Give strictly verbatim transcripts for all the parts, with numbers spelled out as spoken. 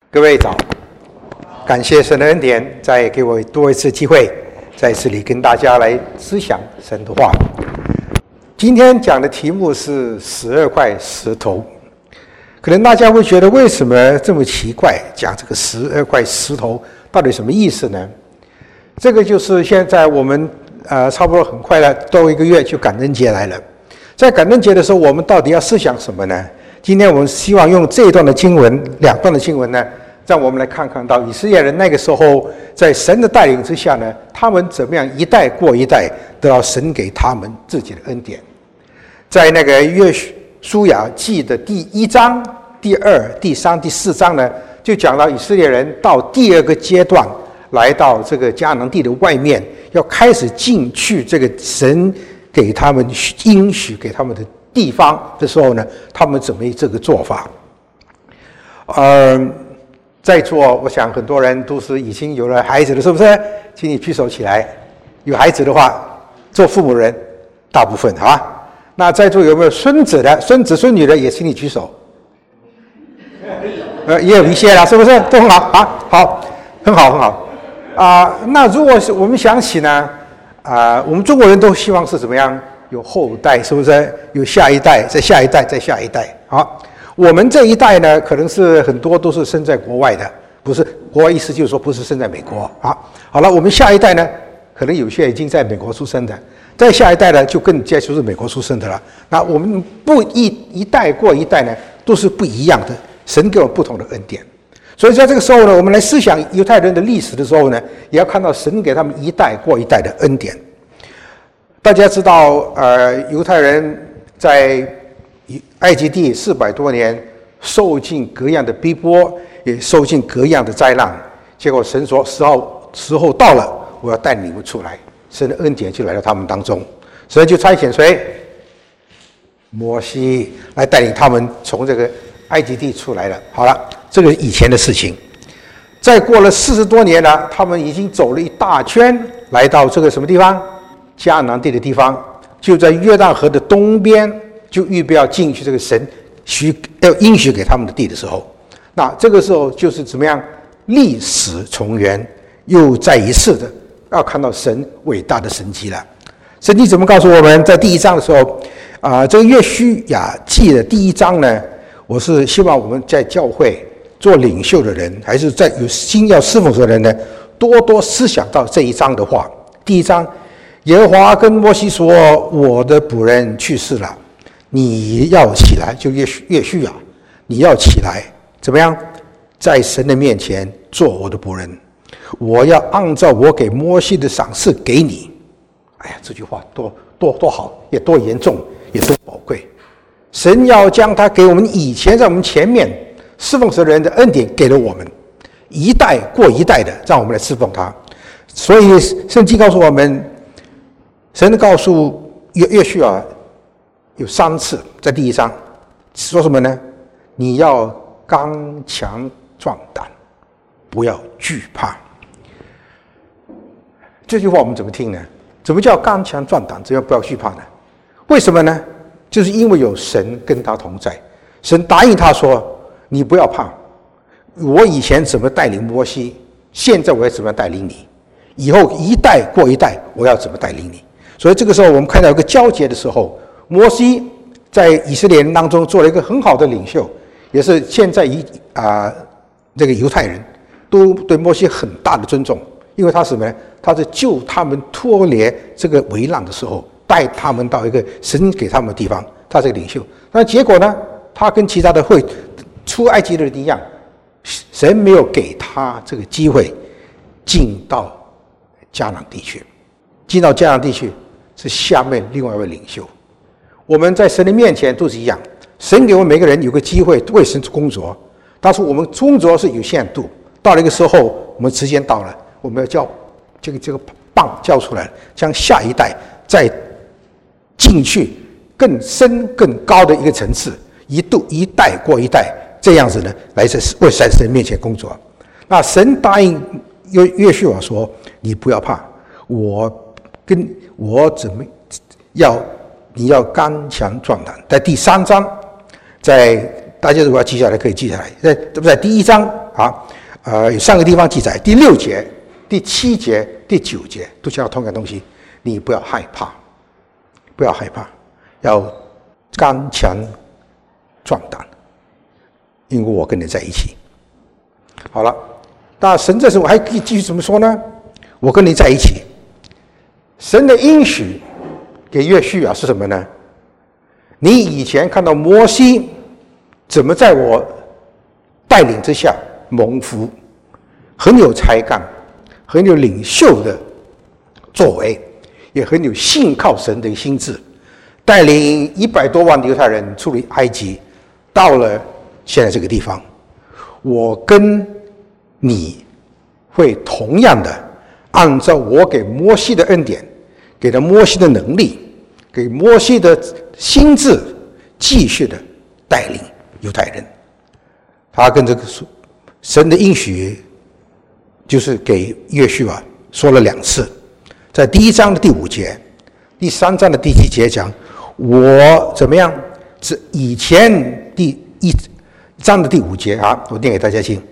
各位早，感谢神的恩典，再给我多一次机会，在这里跟大家来思想神的话。今天讲的题目是十二块石头，可能大家会觉得为什么这么奇怪，讲这个十二块石头到底什么意思呢？这个就是现在我们呃差不多很快了，多一个月就感恩节来了。在感恩节的时候，我们到底要思想什么呢？今天我们希望用这一段的经文，两段的经文呢，让我们来看看到以色列人那个时候在神的带领之下呢，他们怎么样一代过一代得到神给他们自己的恩典。在那个约书亚记的第一章、第二、第三、第四章呢，就讲到以色列人到第二个阶段，来到这个迦南地的外面，要开始进去这个神给他们应许给他们的地方的时候呢，他们怎么这个做法？呃，在座我想很多人都是已经有了孩子了，是不是？请你举手起来。有孩子的话，做父母人大部分好吧？那在座有没有孙子的、孙子孙女的，也请你举手。呃，也有一些了，是不是？都很好啊，好，很好，很好。啊、呃，那如果是我们想起呢，啊、呃，我们中国人都希望是怎么样？有后代，是不是？有下一代，再下一代，再下一代。好，我们这一代呢，可能是很多都是生在国外的，不是国外，意思就是说不是生在美国。好，好了，我们下一代呢，可能有些已经在美国出生的，再下一代呢，就更加就是美国出生的了。那我们不一一代过一代呢，都是不一样的，神给我们不同的恩典。所以在这个时候呢，我们来思想犹太人的历史的时候呢，也要看到神给他们一代过一代的恩典。大家知道，呃，犹太人在埃及地四百多年，受尽各样的逼迫，也受尽各样的灾难。结果神说：“时候时候到了，我要带你们出来。”神的恩典就来到他们当中，神就差遣谁？摩西来带领他们从这个埃及地出来了。好了，这个以前的事情。再过了四十多年了，他们已经走了一大圈，来到这个什么地方？迦南地的地方，就在约旦河的东边，就预备要进去这个神许要应许给他们的地的时候，那这个时候就是怎么样历史重圆，又再一次的要看到神伟大的神迹了。神迹怎么告诉我们？在第一章的时候，啊、呃，这个约书亚记的第一章呢，我是希望我们在教会做领袖的人，还是在有心要侍奉的人呢，多多思想到这一章的话。第一章。耶和华跟摩西说：“我的仆人去世了，你要起来，就约约书亚，你要起来，怎么样？在神的面前做我的仆人，我要按照我给摩西的赏赐给你。”哎呀，这句话多多多好，也多严重，也多宝贵。神要将他给我们以前在我们前面侍奉神的人的恩典给了我们，一代过一代的，让我们来侍奉他。所以圣经告诉我们。神告诉约约书亚有三次，在第一章说什么呢？你要刚强壮胆，不要惧怕。这句话我们怎么听呢？怎么叫刚强壮胆？怎么不要惧怕呢？为什么呢？就是因为有神跟他同在，神答应他说：“你不要怕，我以前怎么带领摩西，现在我要怎么带领你？以后一代过一代，我要怎么带领你？”所以这个时候，我们看到一个交接的时候，摩西在以色列人当中做了一个很好的领袖，也是现在一啊、呃、这个犹太人都对摩西很大的尊重，因为他是什么呢？他是救他们脱离这个危难的时候，带他们到一个神给他们的地方，他是个领袖。那结果呢？他跟其他的会出埃及的人一样，神没有给他这个机会进到迦南地区，进到迦南地区。是下面另外一位领袖，我们在神的面前都是一样，神给我们每个人有个机会为神工作，但是我们工作是有限度，到了一个时候，我们时间到了，我们要叫这个这个棒交出来，将下一代再进去更深更高的一个层次，一度一代过一代，这样子呢，来在为在神面前工作。那神答应约约书亚说：“你不要怕，我。”跟我怎么要你要刚强壮胆，在第三章，在大家如果要记下来，可以记下来。在这不在第一章啊？呃，有三个地方记载：第六节、第七节、第九节都讲到同样的东西。你不要害怕，不要害怕，要刚强壮胆，因为我跟你在一起。好了，那神这时候还可以继续怎么说呢？我跟你在一起。神的应许给约书亚是什么呢？你以前看到摩西怎么在我带领之下蒙福，很有才干，很有领袖的作为，也很有信靠神的心智，带领一百多万的犹太人出离埃及，到了现在这个地方。我跟你会同样的按照我给摩西的恩典，给了摩西的能力，给摩西的心智，继续的带领犹太人。他跟这个神的应许就是给约书亚说了两次，在第一章的第五节，第三章的第七节讲我怎么样，是以前第一章的第五节啊，我念给大家听。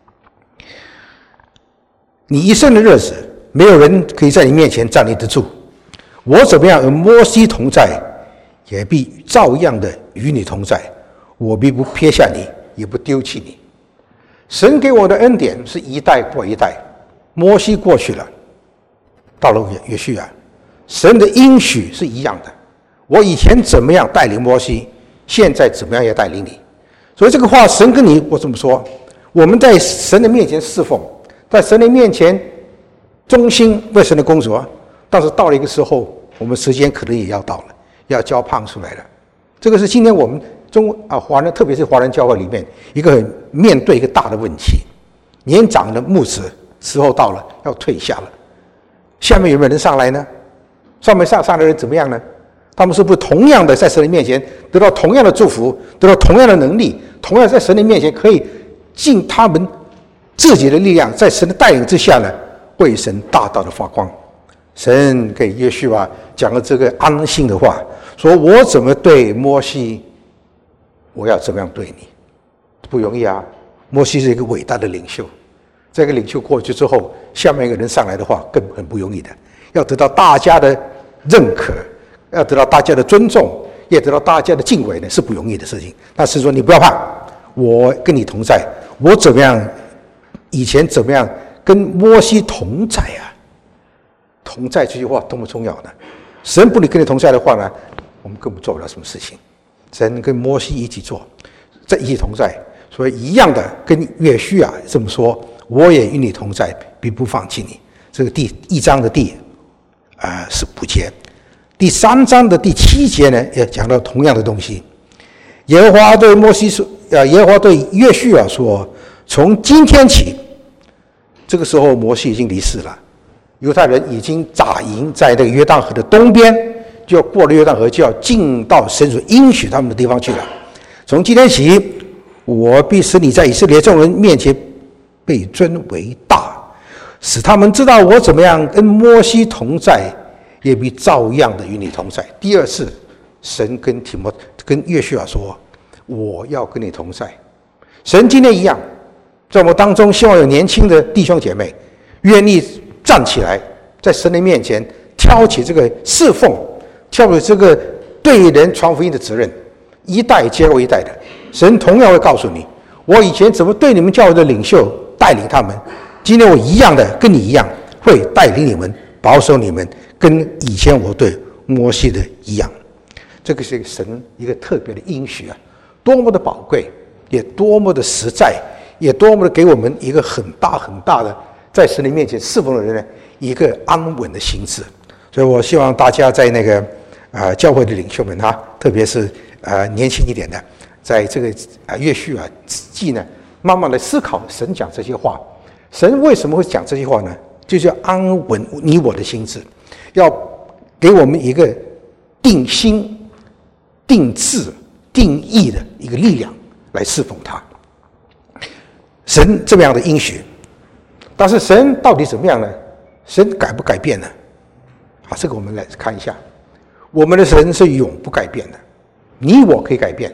你一生的日子，没有人可以在你面前站立得住。我怎么样与摩西同在，也必照样的与你同在。我必不撇下你，也不丢弃你。神给我的恩典是一代过一代，摩西过去了，到了约书亚，神的应许是一样的。我以前怎么样带领摩西，现在怎么样也带领你。所以这个话，神跟你，我这么说，我们在神的面前侍奉，在神的面前忠心为神的工作，但是到了一个时候，我们时间可能也要到了，要交棒出来了。这个是今天我们中啊华人，特别是华人教会里面一个很面对一个大的问题。年长的牧师时候到了，要退下了，下面有没有人上来呢？上面上上的人怎么样呢？他们是不是同样的在神的面前得到同样的祝福，得到同样的能力，同样在神的面前可以尽他们自己的力量，在神的带领之下呢，为神大大的发光。神给约书亚讲了这个安心的话，说我怎么对摩西，我要怎么样对你，不容易啊。摩西是一个伟大的领袖，这个领袖过去之后，下面一个人上来的话更很不容易的，要得到大家的认可，要得到大家的尊重，也得到大家的敬畏呢，是不容易的事情。但是说你不要怕，我跟你同在，我怎么样，以前怎么样跟摩西同在啊？同在这句话多么重要呢？神不能跟你同在的话呢，我们根本做不了什么事情。神跟摩西一起做，在一起同在，所以一样的跟约书亚这么说，我也与你同在，必不放弃你。这个第一章的第啊十五节，第三章的第七节呢，也讲到同样的东西。耶和华对摩西说，啊，耶和华对约书亚说，从今天起，这个时候摩西已经离世了。犹太人已经扎营在这个约旦河的东边，就要过了约旦河，就要进到神所应许他们的地方去了。从今天起，我必使你在以色列众人面前被尊为大，使他们知道我怎么样跟摩西同在，也必照样的与你同在。第二次，神跟提摩跟约书亚说，我要跟你同在。神今天一样，在我们当中，希望有年轻的弟兄姐妹愿意站起来，在神的面前挑起这个侍奉，挑起这个对人传福音的责任，一代接过一代的。神同样会告诉你，我以前怎么对你们教会的领袖带领他们，今天我一样的跟你一样，会带领你们，保守你们，跟以前我对摩西的一样。这个是神一个特别的应许啊，多么的宝贵，也多么的实在，也多么的给我们一个很大很大的在神的面前侍奉的人呢，一个安稳的心智。所以我希望大家在那个呃教会的领袖们哈，特别是呃年轻一点的，在这个啊约书亚记呢，慢慢的思考神讲这些话，神为什么会讲这些话呢？就是要安稳你我的心智，要给我们一个定心、定志、定义的一个力量来侍奉他。神这么样的应许。但是神到底怎么样呢？神改不改变呢？好，这个我们来看一下。我们的神是永不改变的，你我可以改变，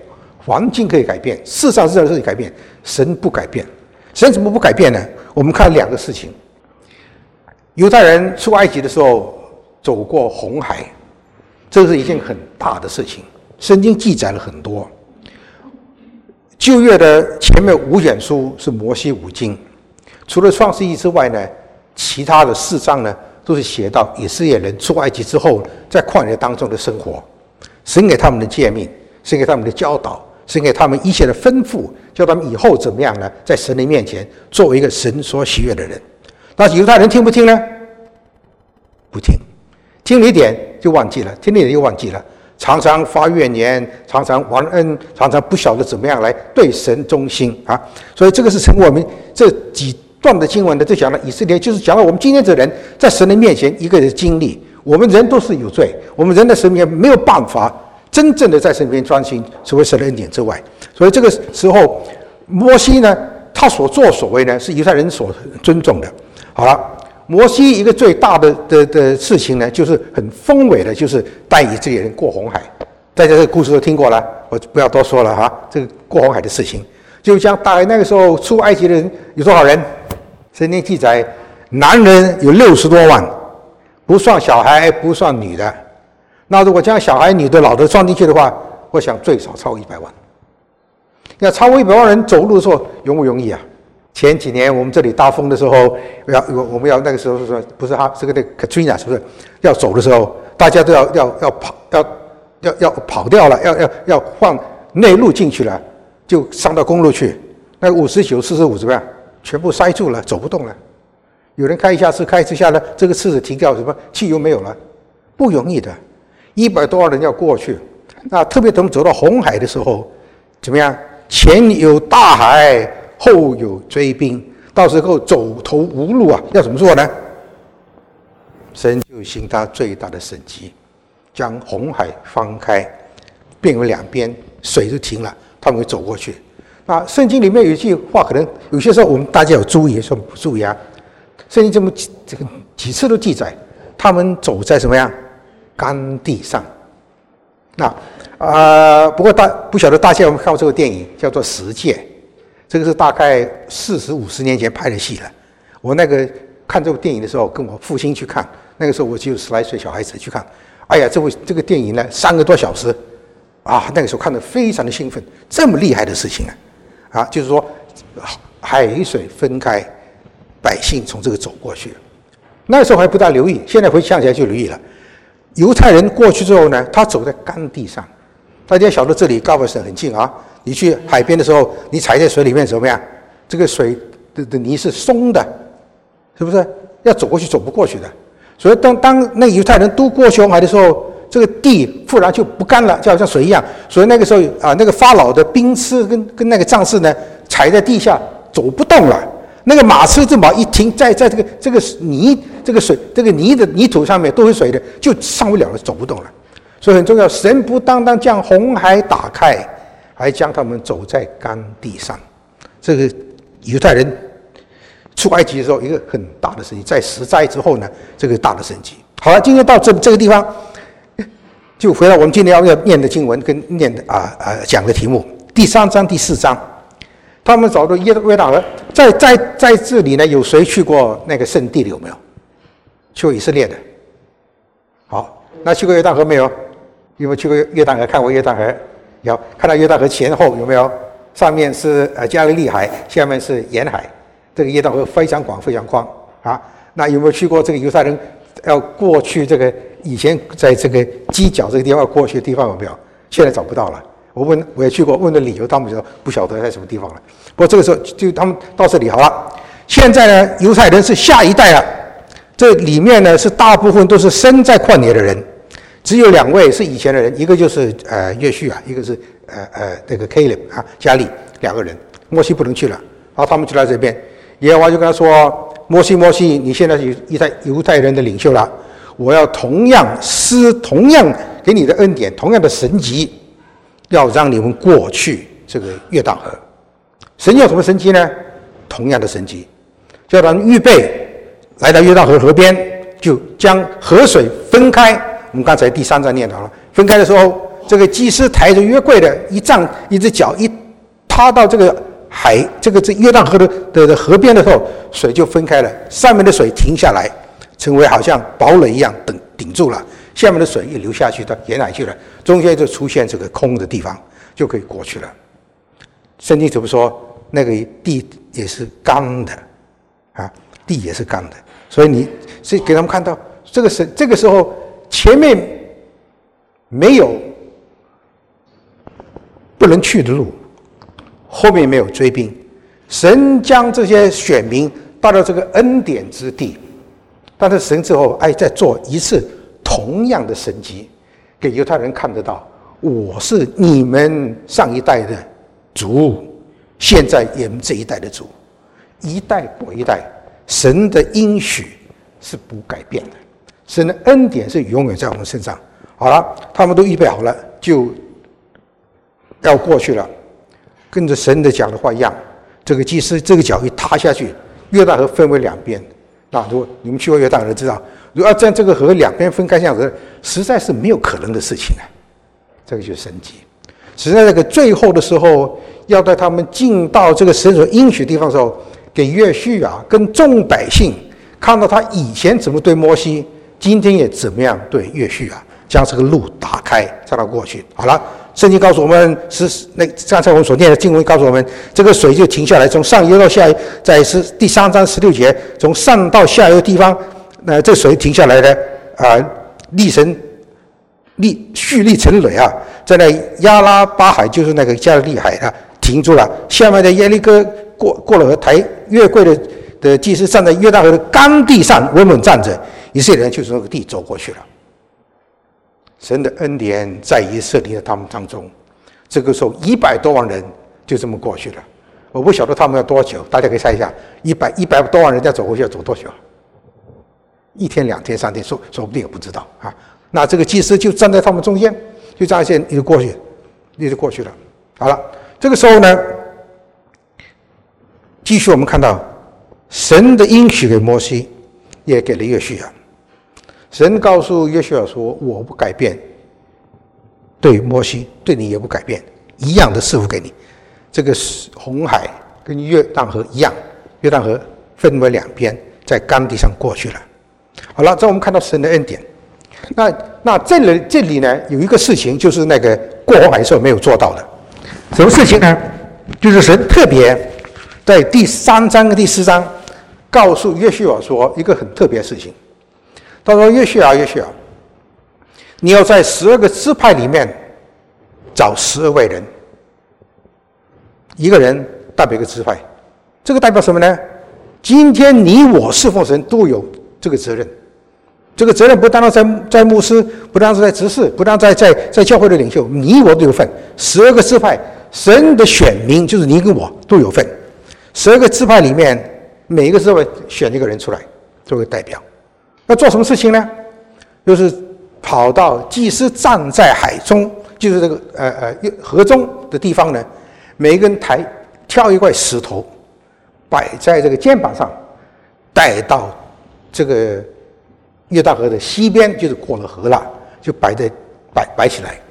环境可以改变，世上事可以改变，神不改变。神怎么不改变呢？我们看两个事情。犹太人出埃及的时候走过红海，这是一件很大的事情，圣经记载了很多。旧约的前面五卷书是摩西五经，除了创世纪之外呢，其他的四章呢都是写到以色列人出埃及之后在旷野当中的生活，神给他们的诫命，神给他们的教导，神给他们一切的吩咐，叫他们以后怎么样呢？在神的面前作为一个神所喜悦的人。但是犹太人听不听呢？不听，听了一点就忘记了，听了一点又忘记了，常常发怨言，常常忘恩，常常不晓得怎么样来对神忠心啊！所以这个是成我们这几段的经文呢，就讲了以色列，就是讲了我们今天这人在神的面前一个人的经历。我们人都是有罪，我们人的神面前没有办法真正的在神面前专心，除了神的恩典之外。所以这个时候，摩西呢，他所作所为呢，是犹太人所尊重的。好了。摩西一个最大的的的事情呢，就是很宏伟的，就是带以色列人过红海。大家这个故事都听过了，我不要多说了哈。这个过红海的事情，就像大概那个时候出埃及的人有多少人？圣经记载，男人有六十多万，不算小孩，不算女的。那如果将小孩、女的、老的算进去的话，我想最少超过一百万。要超过一百万人走路的时候，容不容易啊？前几年我们这里大风的时候，要我们要那个时候是说不是哈，这个那 Katrina 是不是要走的时候，大家都要要要跑要要要跑掉了，要要要换内陆进去了，就上到公路去，那五十九、四十五怎么样？全部塞住了，走不动了。有人开一下车，开一下呢，这个车子停掉，什么汽油没有了，不容易的。一百多万人要过去，那特别等走到红海的时候，怎么样？前有大海。后有追兵，到时候走投无路啊！要怎么做呢？神就行他最大的神迹，将红海翻开，变为两边，水就停了，他们会走过去。那圣经里面有一句话，可能有些时候我们大家有注意，有时候不注意啊。圣经这么这个几次都记载，他们走在什么样干地上。那啊、呃，不过大不晓得大家有没有看过这个电影，叫做《十诫》。这个是大概四十五十年前拍的戏了。我那个看这部电影的时候，跟我父亲去看，那个时候我只有十来岁小孩子去看。哎呀，这部这个电影呢，三个多小时，啊，那个时候看得非常的兴奋，这么厉害的事情啊，啊，就是说海水分开，百姓从这个走过去。那个时候还不大留意，现在回想起来就留意了。犹太人过去之后呢，他走在干地上，大家晓得这里高尔森很近啊。你去海边的时候，你踩在水里面怎么样？这个水的的泥是松的，是不是？要走过去走不过去的。所以当当那犹太人都过去红海的时候，这个地忽然就不干了，就好像水一样。所以那个时候啊，那个法老的兵士跟跟那个战士呢，踩在地下走不动了。那个马车正好一停，在在这个这个泥这个水这个泥的泥土上面都是水的，就上不了了，走不动了。所以很重要，神不单单将红海打开。还将他们走在干地上，这个犹太人出埃及的时候，一个很大的神迹，在十灾之后呢，这个大的神迹。好了，今天到这这个地方，就回到我们今天要要念的经文跟念的啊啊讲的题目，第三章、第四章，他们找到约约旦河，在在在这里呢，有谁去过那个圣地里有没有？去过以色列的？好，那去过约旦河没有？有没有去过约旦河？看过约旦河？有看到约旦河前后有没有？上面是呃加利利海，下面是沿海，这个约旦河非常广非常宽啊。那有没有去过这个犹太人要过去这个以前在这个犄角这个地方要过去的地方有没有？现在找不到了。我问我也去过，问的理由他们说不晓得在什么地方了。不过这个时候就他们到这里好了。现在呢，犹太人是下一代了，这里面呢是大部分都是生在旷野的人。只有两位是以前的人，一个就是呃约书亚，一个是呃呃那个 Caleb 啊加利两个人。摩西不能去了，然后他们就来这边，耶和华就跟他说：“摩西，摩西，你现在是犹太犹太人的领袖了，我要同样施同样给你的恩典，同样的神迹，要让你们过去这个约旦河。神要什么神迹呢？同样的神迹，叫他们预备来到约旦河河边，就将河水分开。”我们刚才第三章念到了，分开的时候， 这个祭司抬着约柜的一站，一只脚一踏到这个海，这个这约旦河的的的河边的时候，水就分开了，上面的水停下来，成为好像堡垒一样顶顶住了，下面的水也流下去到沿海去了，中间就出现这个空的地方，就可以过去了。圣经怎么说？那个地也是干的，啊，地也是干的，所以你是给他们看到，这个是这个时候前面没有不能去的路，后面没有追兵，神将这些选民带到这个恩典之地，但是神之后爱再做一次同样的神迹，给犹太人看得到，我是你们上一代的主，现在也们这一代的主，一代过一代，神的应许是不改变的，神的恩典是永远在我们身上。好了，他们都预备好了，就要过去了，跟着神的讲的话一样，这个祭司这个脚一踏下去，约旦河分为两边。那如果你们去过约旦河知道，如果要在这个河两边分开这样子，实在是没有可能的事情啊。这个就是神迹。实在那个最后的时候，要带他们进到这个神所应许的地方的时候，给约书亚跟众百姓看到他以前怎么对摩西，今天也怎么样对约书亚，将这个路打开，让他过去。好了，圣经告诉我们，是那刚才我们所念的经文告诉我们，这个水就停下来，从上游到下游，在是第三章十六节，从上到下游的地方，那、呃、这水停下来的啊，立成立蓄力成垒啊，在那亚拉巴海，就是那个加利海啊，停住了。下面的耶利哥过过了河，抬约柜的的祭司站在约旦河的干地上稳稳站着，以色列人就从那个地走过去了。神的恩典在以色列他们当中，这个时候一百多万人就这么过去了。我不晓得他们要多久，大家可以猜一下，一百一百多万人要走过去要走多久？一天、两天、三天，说说不定也不知道啊。那这个祭司就站在他们中间，就这样线一直过去，一直过去了。好了，这个时候呢，继续我们看到神的应许给摩西，也给了约书亚。神告诉约书亚说：“我不改变，对摩西，对你也不改变，一样的赐福给你。这个红海跟约旦河一样，约旦河分为两边，在干地上过去了。好了，这我们看到神的恩典。那那这里这里呢，有一个事情，就是那个过红海的时候没有做到的。什么事情呢？就是神特别在第三章跟第四章告诉约书亚说一个很特别的事情。他说：约书亚，约书亚，你要在十二个支派里面找十二位人，一个人代表一个支派。这个代表什么呢？今天你我侍奉神都有这个责任。这个责任不单单在在牧师，不单单在执事，不单单在在在教会的领袖，你我都有份。十二个支派，神的选民就是你跟我都有份。十二个支派里面，每一个支派选一个人出来作为代表。要做什么事情呢？就是跑到祭司站在海中，就是这个呃呃河中的地方呢，每一个人抬挑一块石头，摆在这个肩膀上，带到这个约旦河的西边，就是过了河了，就摆在摆摆起来。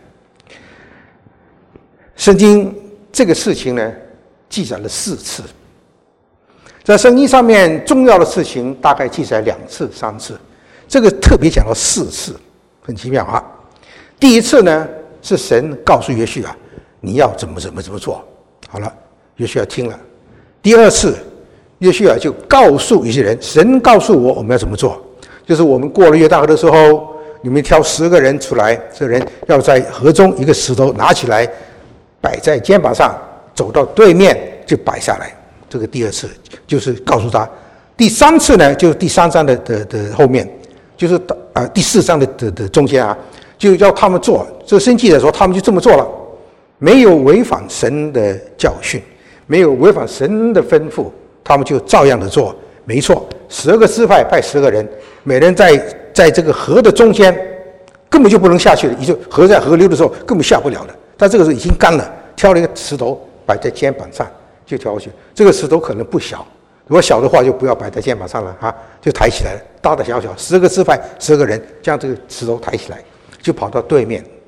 圣经这个事情呢，记载了四次。在圣经上面重要的事情大概记载两次、三次，这个特别讲到四次，很奇妙啊。第一次呢，是神告诉约书亚你要怎么怎么怎么做，好了，约书亚听了。第二次，约书亚就告诉一些人，神告诉我我们要怎么做，就是我们过了约旦河的时候，你们挑十个人出来，这个人要在河中一个石头拿起来，摆在肩膀上，走到对面就摆下来。这个第二次就是告诉他。第三次呢，就是第三章的的的后面，就是啊、呃、第四章的的的中间啊，就要他们做。这个圣经记载说，他们就这么做了，没有违反神的教训，没有违反神的吩咐，他们就照样的做。没错，十二个支派派十个人，每人在在这个河的中间，根本就不能下去了。也就河在河流的时候根本下不了了。但这个时候已经干了，挑了一个石头摆在肩膀上。就跳过去，这个石头可能不小，如果小的话就不要摆在肩膀上了啊，就抬起来了，大大小小十个支派十个人将这个石头抬起来，就跑到对面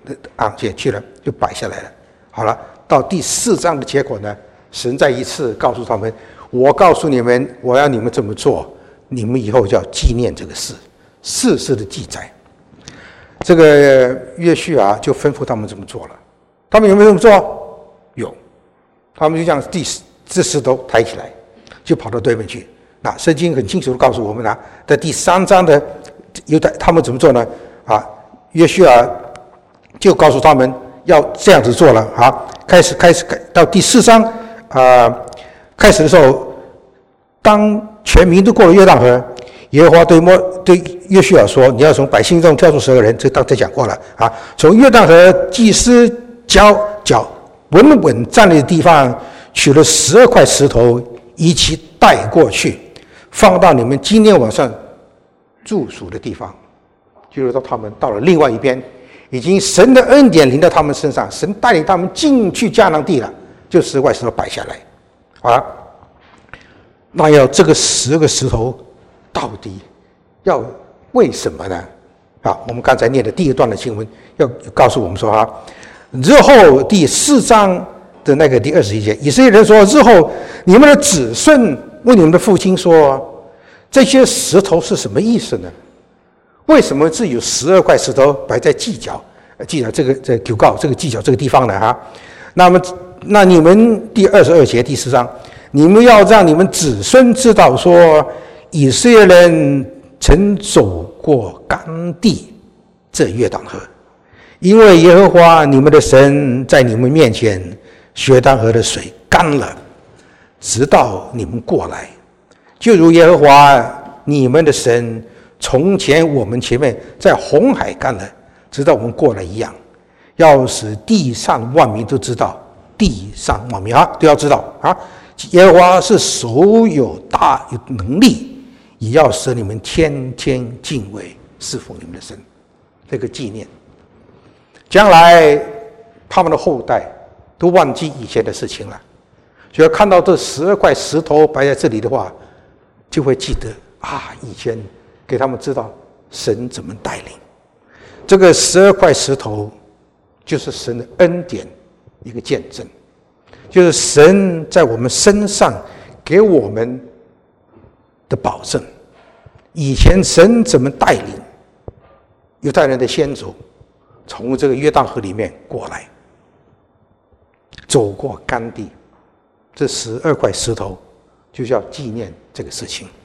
昂前去了，就摆下来了。好了，到第四章的结果呢，神再一次告诉他们：我告诉你们，我要你们这么做，你们以后就要纪念这个事，事事的记载。这个约书亚就吩咐他们这么做了。他们有没有这么做？有。他们就将第这石头抬起来，就跑到对面去。那圣经很清楚的告诉我们啊，在第三章的犹太他们怎么做呢？啊，约书亚就告诉他们要这样子做了啊。开始开始到第四章啊、呃，开始的时候，当全民都过了约旦河，耶和华对摩对约书亚说：“你要从百姓中挑出十个人。”这刚才讲过了啊。从约旦河祭司脚脚稳稳站立的地方，取了十二块石头，一起带过去，放到你们今天晚上住宿的地方。就是说，他们到了另外一边，已经神的恩典临到他们身上，神带领他们进去迦南地了，就十块石头摆下来。好了，那要这个十个石头到底要为什么呢？啊，我们刚才念的第一段的经文要告诉我们说啊，日后第四章的那个第二十一节，以色列人说：日后你们的子孙问你们的父亲说，这些石头是什么意思呢？为什么是有十二块石头摆在犄角？犄角这个这求告这个犄角这个地方呢？哈，那么那你们第二十二节第四章，你们要让你们子孙知道说，以色列人曾走过干地，这约旦河，因为耶和华你们的神在你们面前，约旦河的水干了，直到你们过来，就如耶和华你们的神从前我们前面在红海干了，直到我们过来一样，要使地上万民都知道，地上万民啊都要知道啊，耶和华是手有大有能力，也要使你们天天敬畏侍奉你们的神。这个纪念，将来他们的后代都忘记以前的事情了，只要看到这十二块石头摆在这里的话，就会记得啊，以前给他们知道神怎么带领。这个十二块石头就是神的恩典一个见证，就是神在我们身上给我们的保证。以前神怎么带领犹太人的先祖从这个约旦河里面过来，走过干地，这十二块石头就是要纪念这个事情。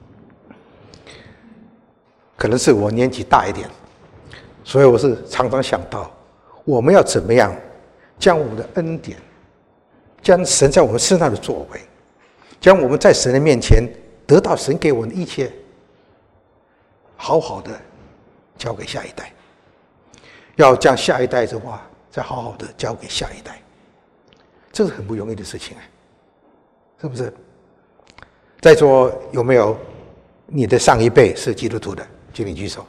可能是我年纪大一点，所以我是常常想到，我们要怎么样将我们的恩典，将神在我们身上的作为，将我们在神的面前得到神给我们的一切，好好的交给下一代。要将下一代的话，再好好的交给下一代，这是很不容易的事情啊，是不是？在座有没有你的上一辈是基督徒的？请你举手。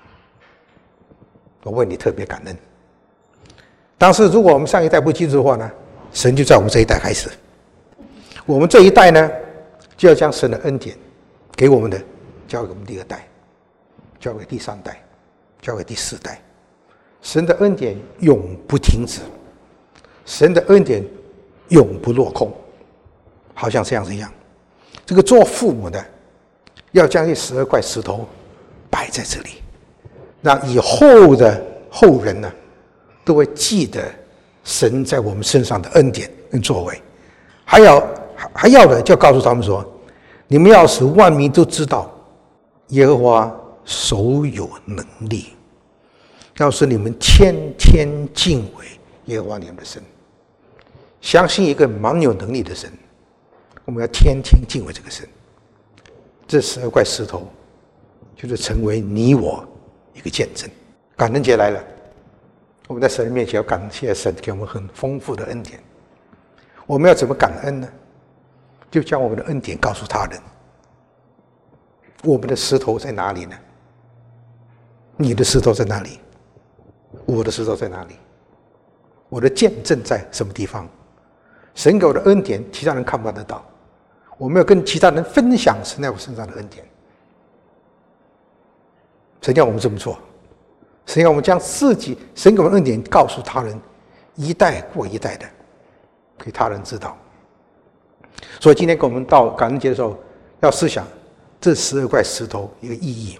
我为你特别感恩。但是如果我们上一代不基督的话呢，神就在我们这一代开始。我们这一代呢，就要将神的恩典给我们的交给我们第二代，交给第三代，交给第四代。神的恩典永不停止，神的恩典永不落空，好像这样子一样。这个做父母的要将这十二块石头摆在这里，让以后的后人呢都会记得神在我们身上的恩典跟作为。还要还要的就告诉他们说，你们要使万民都知道耶和华手有能力，要使你们天天敬畏耶和华你们的神。相信一个蛮有能力的神，我们要天天敬畏这个神。这十二块石头就是成为你我一个见证。感恩节来了，我们在神的面前要感谢神给我们很丰富的恩典。我们要怎么感恩呢？就将我们的恩典告诉他人。我们的石头在哪里呢？你的石头在哪里？我的石头在哪里？我的见证在什么地方？神给我的恩典，其他人看不得到。我们要跟其他人分享神在我身上的恩典。神叫我们这么做， 神要我们将自己神给我们恩典告诉他人，一代过一代的给他人知道。所以今天跟我们到感恩节的时候，要思想这十二块石头一个意义。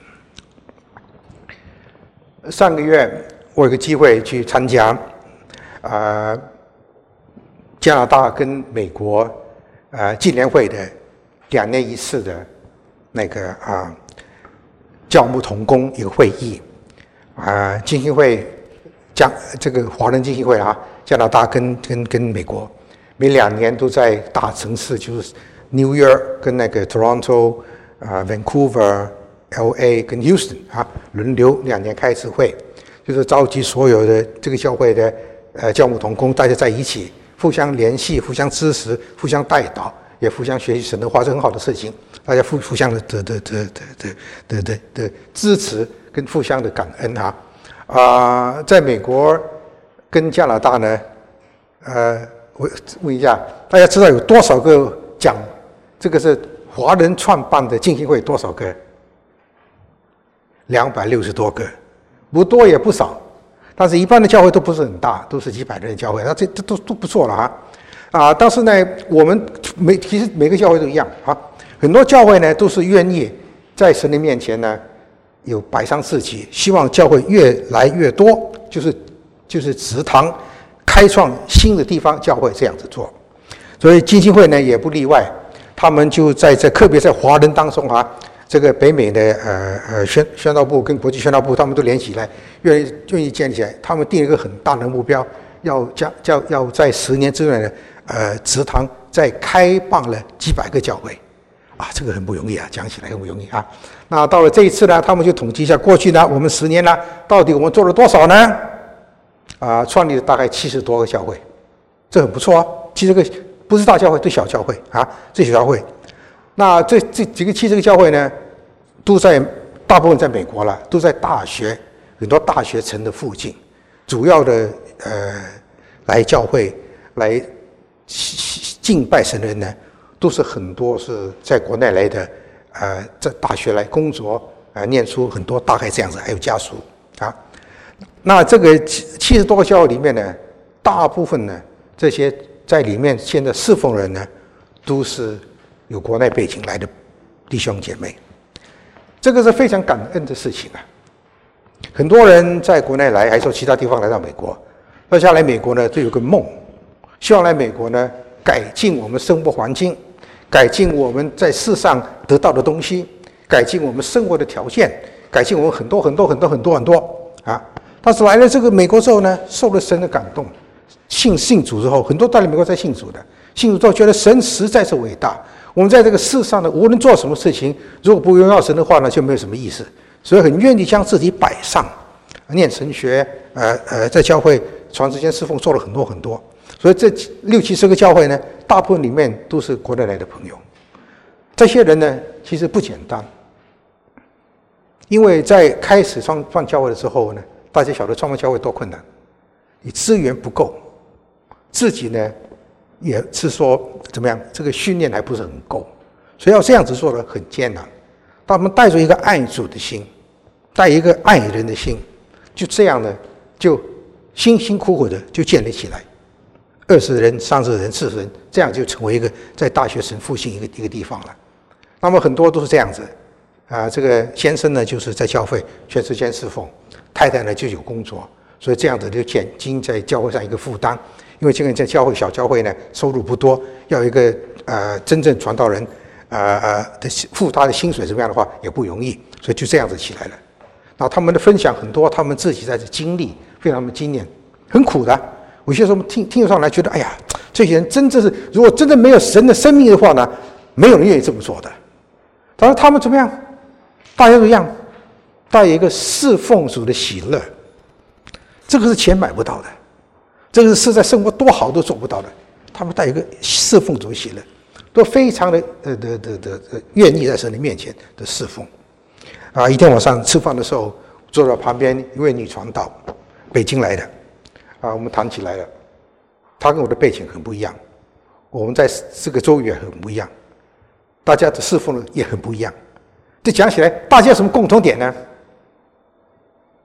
上个月我有个机会去参加，呃，加拿大跟美国呃纪联会的两年一次的那个啊、呃、教牧同工一个会议，啊、呃，浸信会加这个华人浸信会啊，加拿大跟跟跟美国每两年都在大城市，就是 New York 跟那个 Toronto 啊、呃、Vancouver。L A 跟 Houston 啊，轮流两年开一次会，就是召集所有的这个教会的呃教牧同工，大家在一起互相联系、互相支持、互相带导，也互相学习神的话，是很好的事情。大家互互相的的的的的的的的支持跟互相的感恩啊啊、呃，在美国跟加拿大呢，呃，我问一下，大家知道有多少个讲这个是华人创办的浸信会多少个？两百六十多个，不多也不少，但是一般的教会都不是很大，都是几百人的教会，那这这都都不错了哈。啊，但是呢，我们每其实每个教会都一样啊，很多教会呢都是愿意在神的面前呢有摆上自己，希望教会越来越多，就是就是祠堂开创新的地方教会这样子做，所以浸信会呢也不例外，他们就在这特别在华人当中啊。这个北美的呃呃宣宣道部跟国际宣道部，他们都连起来，愿意愿意建起来。他们定一个很大的目标，要将叫要在十年之内呢，呃，祠堂再开办了几百个教会，啊，这个很不容易啊，讲起来很不容易啊。那到了这一次呢，他们就统计一下，过去呢，我们十年呢，到底我们做了多少呢？啊，创立了大概七十多个教会，这很不错啊。七十个不是大教会，都小教会啊，这小教会。那这这几个七十个教会呢，都在大部分在美国了，都在大学很多大学城的附近，主要的呃来教会来敬拜神的人呢，都是很多是在国内来的，呃，在大学来工作呃念书，很多大概这样子，还有家属啊。那这个七十多个教会里面呢，大部分呢这些在里面现在侍奉人呢，都是有国内背景来的弟兄姐妹，这个是非常感恩的事情啊！很多人在国内来，还说其他地方来到美国，大家来美国呢，都有个梦，希望来美国呢改进我们生活环境，改进我们在世上得到的东西，改进我们生活的条件，改进我们很多很多很多很多很多啊！但是来了这个美国之后呢，受了神的感动，信信主之后，很多到了美国才信主的，信主之后觉得神实在是伟大。我们在这个世上呢，无论做什么事情，如果不荣耀神的话呢，就没有什么意思。所以很愿意将自己摆上，念神学，呃呃，在教会传之间侍奉做了很多很多。所以这六七十个教会呢，大部分里面都是国内来的朋友。这些人呢，其实不简单，因为在开始创创教会的时候呢，大家晓得创办教会多困难，你资源不够，自己呢。也是说怎么样？这个训练还不是很够，所以要这样子做的很艰难。他们带着一个爱主的心，带一个爱人的心，就这样呢，就辛辛苦苦的就建立起来。二十人、三十人、四十人，这样就成为一个在大学城附近一个一个地方了。那么很多都是这样子啊。这个先生呢，就是在教会全时间侍奉，太太呢就有工作，所以这样子就减轻在教会上一个负担。因为这个在教会小教会呢，收入不多，要一个呃真正传道人，呃呃的付他的薪水怎么样的话也不容易，所以就这样子起来了。然后他们的分享很多，他们自己在这经历，非常的经验，很苦的。有些时候我们听听上来觉得，哎呀，这些人真正是，如果真的没有神的生命的话呢，没有人愿意这么做的。但是他们怎么样？大家都一样，带有一个侍奉主的喜乐，这个是钱买不到的。这个是在生活多好都做不到的，他们带一个侍奉主的喜乐，都非常的呃的的的的愿意在神的面前的侍奉。啊，一天晚上吃饭的时候，坐在旁边一位女传道，北京来的，啊，我们谈起来了，她跟我的背景很不一样，我们在这个州也很不一样，大家的侍奉也很不一样。这讲起来，大家有什么共同点呢？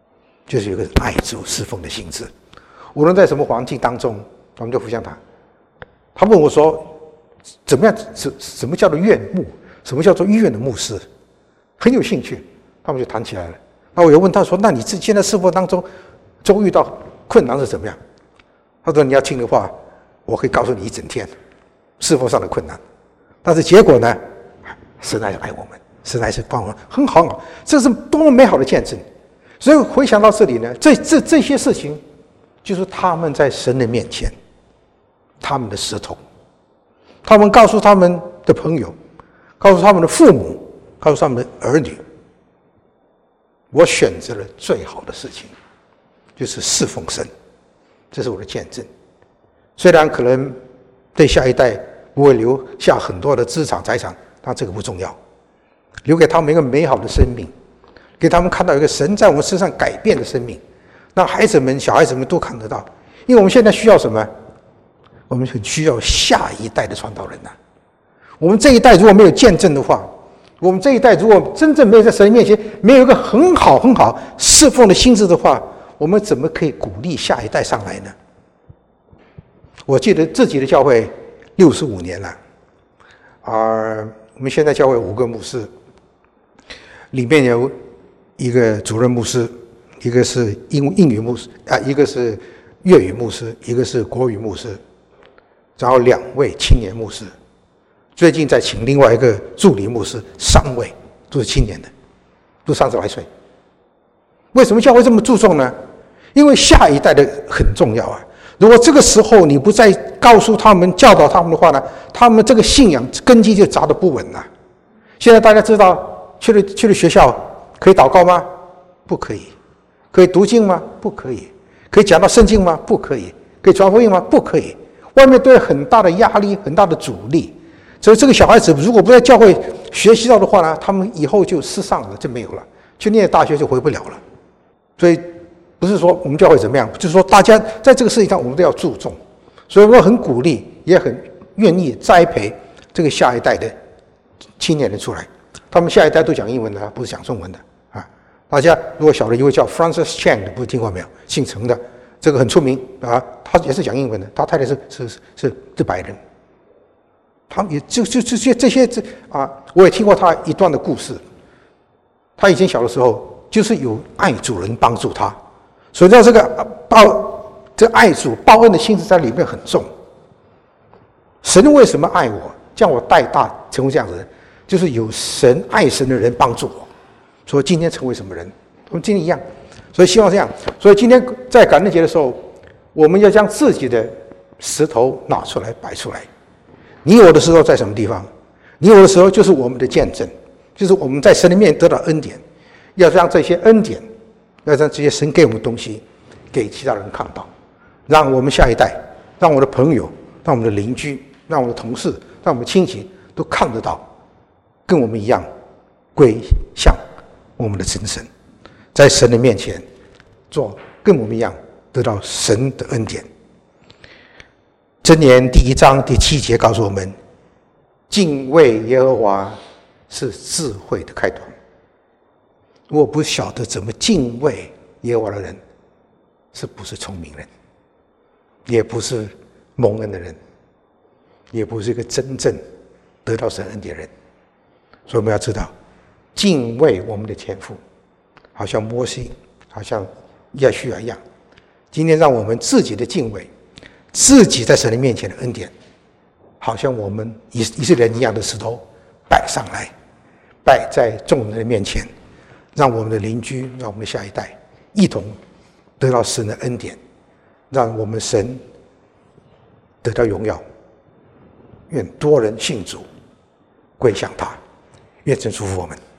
就是有一个爱主侍奉的心智。无论在什么环境当中，我们就互相谈。他问我说：“怎么样？什什么叫做院牧？什么叫做医院的牧师？”很有兴趣，他们就谈起来了。那我又问他说：“那你这现在侍奉当中，周遇到困难是怎么样？”他说：“你要听的话，我可以告诉你一整天侍奉上的困难。但是结果呢，神还是爱我们，神还是帮我们，很好很好，这是多么美好的见证。”所以回想到这里呢，这这这些事情，就是他们在神的面前，他们的石头，他们告诉他们的朋友，告诉他们的父母，告诉他们的儿女，我选择了最好的事情，就是侍奉神，这是我的见证。虽然可能对下一代不会留下很多的资产财产，但这个不重要，留给他们一个美好的生命，给他们看到一个神在我们身上改变的生命，让孩子们、小孩子们都看得到。因为我们现在需要什么？我们很需要下一代的传道人呐、啊。我们这一代如果没有见证的话，我们这一代如果真正没有在神面前没有一个很好很好侍奉的心智的话，我们怎么可以鼓励下一代上来呢？我记得自己的教会六十五年了，而我们现在教会五个牧师，里面有一个主任牧师，一个是英英语牧师啊，一个是粤语牧师，一个是国语牧师，然后两位青年牧师。最近在请另外一个助理牧师，三位都是青年的，都三十来岁。为什么教会这么注重呢？因为下一代的很重要啊。如果这个时候你不再告诉他们、教导他们的话呢，他们这个信仰根基就扎得不稳了。现在大家知道，去了去了学校可以祷告吗？不可以。可以读经吗？不可以。可以讲到圣经吗？不可以。可以传福音吗？不可以。外面都有很大的压力、很大的阻力。所以这个小孩子如果不在教会学习到的话呢，他们以后就失丧了，就没有了，去念大学就回不了了。所以不是说我们教会怎么样，就是说大家在这个事情上我们都要注重。所以我很鼓励，也很愿意栽培这个下一代的青年人出来。他们下一代都讲英文的，不是讲中文的啊。大家如果晓得一位叫 Francis Chan 的，不是听过没有？姓陈的，这个很出名啊，他也是讲英文的，他太太是是是是是白人。他们也就就这些这些这啊，我也听过他一段的故事。他以前小的时候，就是有爱主人帮助他，所以叫这个报这爱主报恩的心思在里面很重。神为什么爱我，将我带大成为这样子的人，就是有神爱神的人帮助我，所以今天成为什么人，我们今天一样。所以希望这样。所以今天在感恩节的时候，我们要将自己的石头拿出来摆出来。你有的时候在什么地方？你有的时候就是我们的见证，就是我们在神的面得到恩典，要让这些恩典，要让这些神给我们的东西，给其他人看到，让我们下一代，让我的朋友，让我们的邻居，让我们的同事，让我们的亲戚都看得到，跟我们一样归向我们的真神，在神的面前做跟我们一样得到神的恩典。箴言第一章第七节告诉我们，敬畏耶和华是智慧的开端。如果不晓得怎么敬畏耶和华的人，是不是聪明人，也不是蒙恩的人，也不是一个真正得到神恩典的人。所以我们要知道，敬畏我们的天父，好像摩西，好像亚须亚一样。今天让我们自己的敬畏，自己在神的面前的恩典，好像我们以以色列人一样的石头摆上来，摆在众人的面前，让我们的邻居，让我们的下一代一同得到神的恩典，让我们神得到荣耀。愿多人信主，归向他。愿神祝福我们。